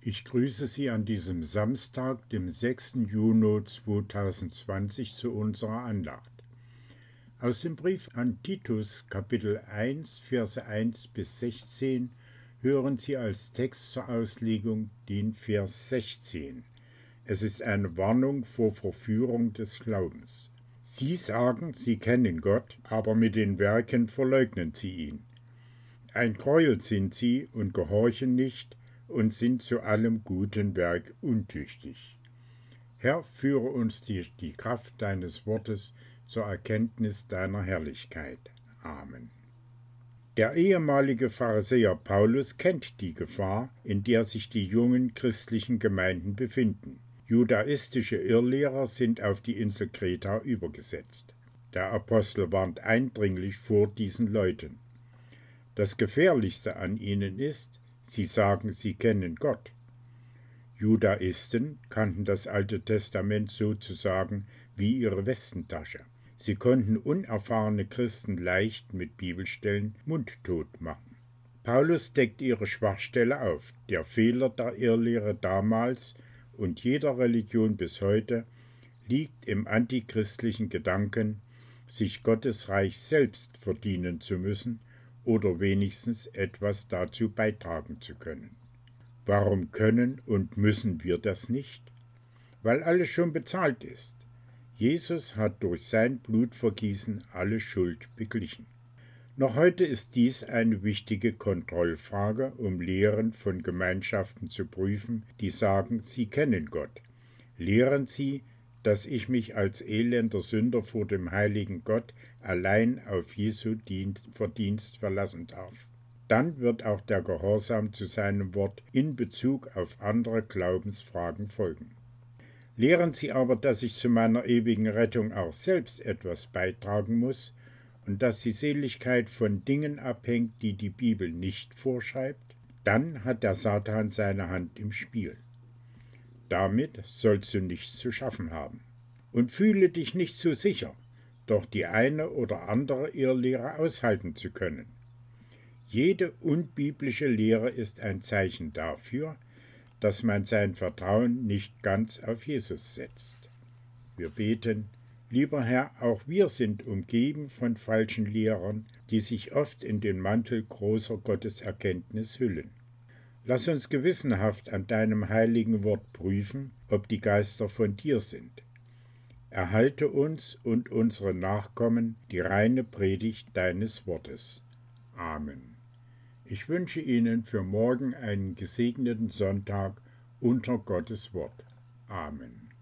Ich grüße Sie an diesem Samstag, dem 6. Juni 2020, zu unserer Andacht. Aus dem Brief an Titus, Kapitel 1, Verse 1 bis 16, hören Sie als Text zur Auslegung den Vers 16. Es ist eine Warnung vor Verführung des Glaubens. Sie sagen, Sie kennen Gott, aber mit den Werken verleugnen Sie ihn. Ein Gräuel sind sie und gehorchen nicht und sind zu allem guten Werk untüchtig. Herr, führe uns durch die Kraft deines Wortes zur Erkenntnis deiner Herrlichkeit. Amen. Der ehemalige Pharisäer Paulus kennt die Gefahr, in der sich die jungen christlichen Gemeinden befinden. Judaistische Irrlehrer sind auf die Insel Kreta übergesetzt. Der Apostel warnt eindringlich vor diesen Leuten. Das Gefährlichste an ihnen ist, sie sagen, sie kennen Gott. Judaisten kannten das Alte Testament sozusagen wie ihre Westentasche. Sie konnten unerfahrene Christen leicht mit Bibelstellen mundtot machen. Paulus deckt ihre Schwachstelle auf. Der Fehler der Irrlehre damals und jeder Religion bis heute liegt im antichristlichen Gedanken, sich Gottes Reich selbst verdienen zu müssen oder wenigstens etwas dazu beitragen zu können. Warum können und müssen wir das nicht? Weil alles schon bezahlt ist. Jesus hat durch sein Blutvergießen alle Schuld beglichen. Noch heute ist dies eine wichtige Kontrollfrage, um Lehren von Gemeinschaften zu prüfen, die sagen, sie kennen Gott. Lehren sie, dass ich mich als elender Sünder vor dem heiligen Gott allein auf Jesu Verdienst verlassen darf. Dann wird auch der Gehorsam zu seinem Wort in Bezug auf andere Glaubensfragen folgen. Lehren Sie aber, dass ich zu meiner ewigen Rettung auch selbst etwas beitragen muss und dass die Seligkeit von Dingen abhängt, die die Bibel nicht vorschreibt, dann hat der Satan seine Hand im Spiel. Damit sollst du nichts zu schaffen haben. Und fühle dich nicht so sicher, doch die eine oder andere Irrlehre aushalten zu können. Jede unbiblische Lehre ist ein Zeichen dafür, dass man sein Vertrauen nicht ganz auf Jesus setzt. Wir beten: Lieber Herr, auch wir sind umgeben von falschen Lehrern, die sich oft in den Mantel großer Gotteserkenntnis hüllen. Lass uns gewissenhaft an deinem heiligen Wort prüfen, ob die Geister von dir sind. Erhalte uns und unsere Nachkommen die reine Predigt deines Wortes. Amen. Ich wünsche Ihnen für morgen einen gesegneten Sonntag unter Gottes Wort. Amen.